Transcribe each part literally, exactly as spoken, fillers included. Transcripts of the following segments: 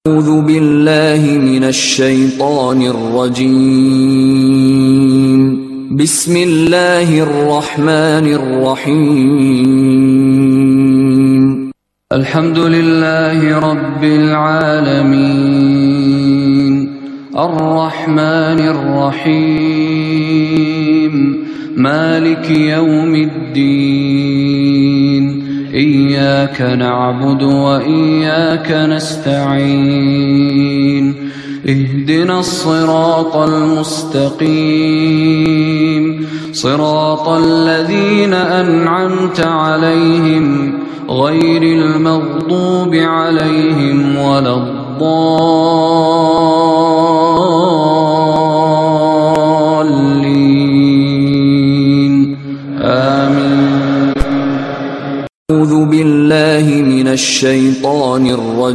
أعوذ بالله من الشيطان الرجيم. بسم الله الرحمن الرحيم. الحمد لله رب العالمين، الرحمن الرحيم، مالك يوم الدين، إياك نعبد وإياك نستعين، اهدنا الصراط المستقيم، صراط الذين أنعمت عليهم غير المغضوب عليهم ولا الضالين، آمين. أعوذ بالله من الشيطان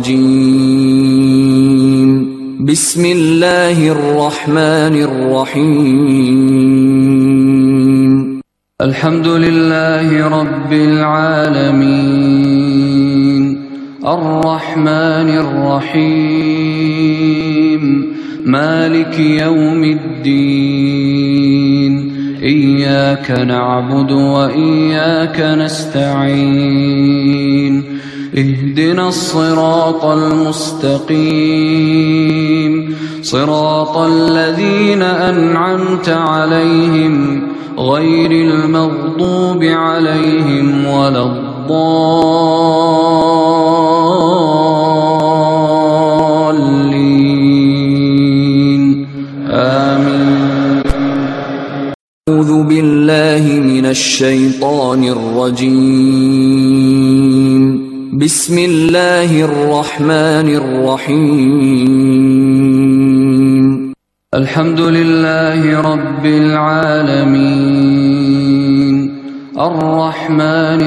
الرجيم. بسم الله الرحمن الرحيم. الحمد لله رب العالمين، الرحمن الرحيم، مالك يوم الدين، إياك نعبد وإياك نستعين، اهدنا الصراط المستقيم، صراط الذين أنعمت عليهم غير المغضوب عليهم ولا الضالين، آمين. أعوذ بالله من الشيطان الرجيم. بسم الله الرحمن الرحيم. الحمد لله رب العالمين، الرحمن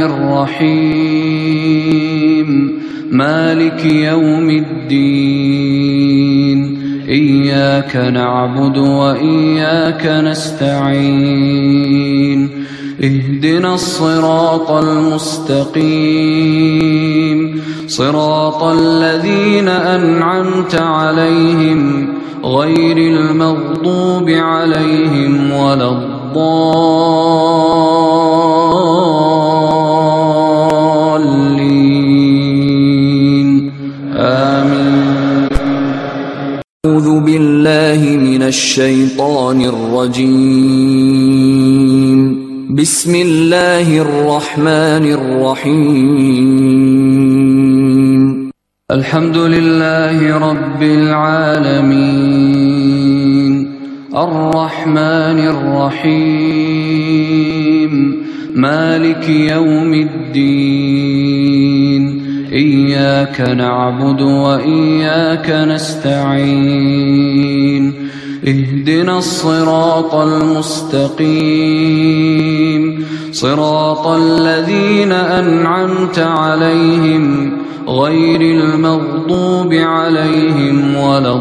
الرحيم، مالك يوم الدين، إياك نعبد وإياك نستعين، اهدنا الصراط المستقيم، صراط الذين أنعمت عليهم غير المغضوب عليهم ولا الضالين، آمين. أعوذ بالله من الشيطان الرجيم. بسم الله الرحمن الرحيم. الحمد لله رب العالمين، الرحمن الرحيم، مالك يوم الدين، إياك نعبد وإياك نستعين، اهدنا الصراط المستقيم، صراط الذين أنعمت عليهم غير المغضوب عليهم ولا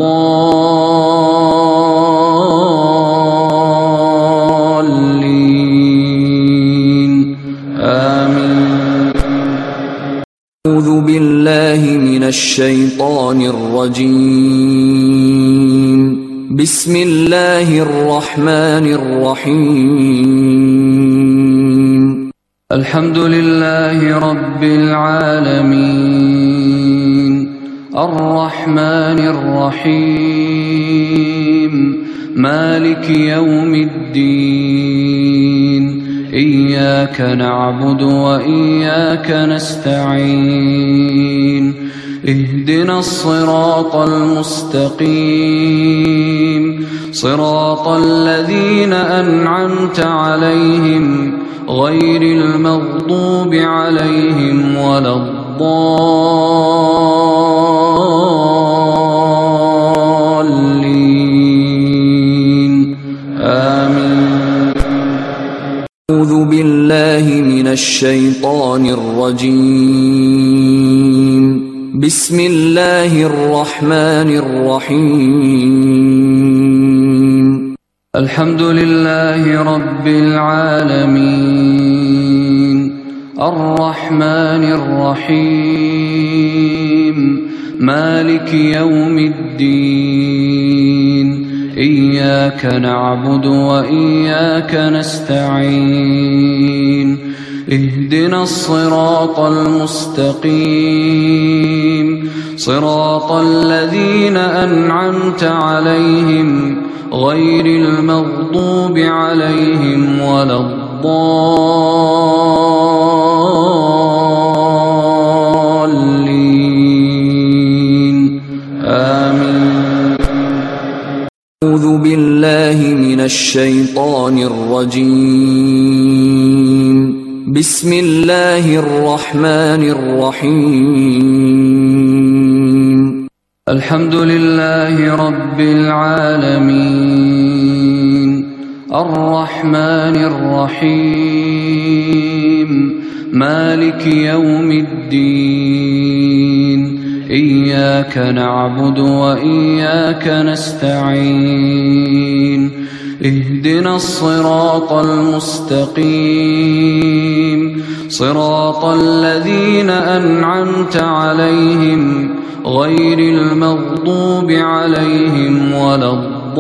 الضالين، آمين. أعوذ بالله من الشيطان الرجيم. بسم الله الرحمن الرحيم. الحمد لله رب العالمين، الرحمن الرحيم، مالك يوم الدين، إياك نعبد وإياك نستعين، اهدنا الصراط المستقيم، صراط الذين أنعمت عليهم غير المغضوب عليهم ولا الضالين، آمين. أعوذ بالله من الشيطان الرجيم. بسم الله الرحمن الرحيم. الحمد لله رب العالمين، الرحمن الرحيم، مالك يوم الدين إياك نعبد وإياك نستعين اهدنا الصراط المستقيم صراط الذين أنعمت عليهم غير المغضوب عليهم ولا الضالين آمين. أعوذ بالله من الشيطان الرجيم. بسم الله الرحمن الرحيم. الحمد لله رب العالمين الرحمن الرحيم مالك يوم الدين إياك نعبد وإياك نستعين اهدنا الصراط المستقيم صراط الذين أنعمت عليهم غير المغضوب عليهم ولا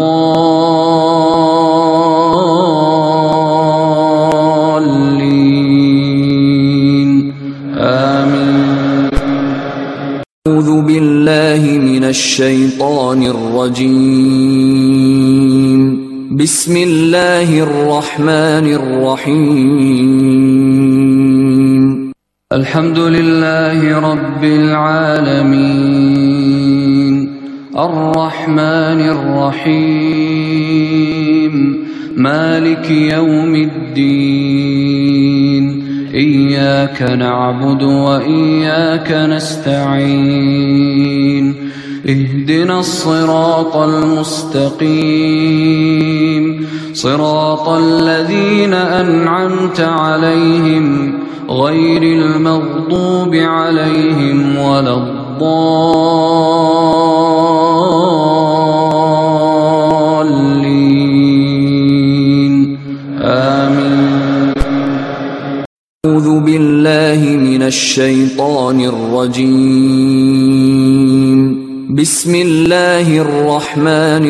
الضالين آمين. أعوذ بالله من الشيطان الرجيم. بسم الله الرحمن الرحيم. الحمد لله رب العالمين الرحمن الرحيم مالك يوم الدين إياك نعبد وإياك نستعين اهدنا الصراط المستقيم صراط الذين أنعمت عليهم غير المغضوب عليهم ولا الضالين آمين. أعوذ بالله من الشيطان الرجيم. بسم الله الرحمن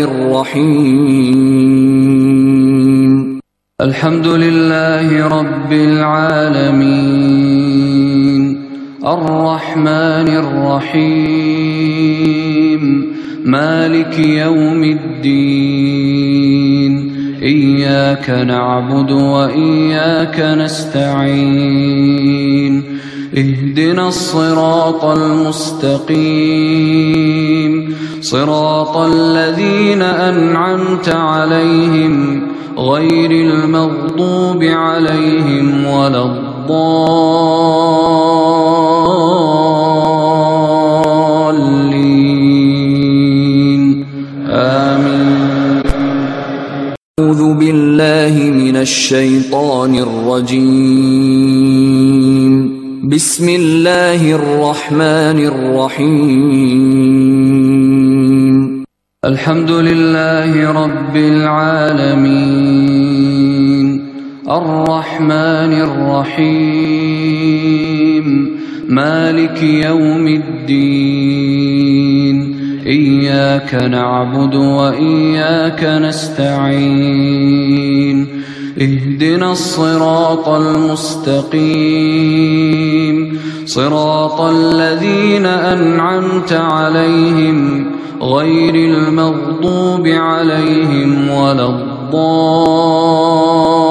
الرحيم. الحمد لله رب العالمين الرحمن الرحيم مالك يوم الدين إياك نعبد وإياك نستعين اهدنا الصراط المستقيم صراط الذين أنعمت عليهم غير المغضوب عليهم ولا الضالين آمين. أعوذ بالله من الشيطان الرجيم. بسم الله الرحمن الرحيم. الحمد لله رب العالمين الرحمن الرحيم مالك يوم الدين إياك نعبد وإياك نستعين اهدنا الصراط المستقيم صراط الذين أنعمت عليهم غير المغضوب عليهم ولا الضالين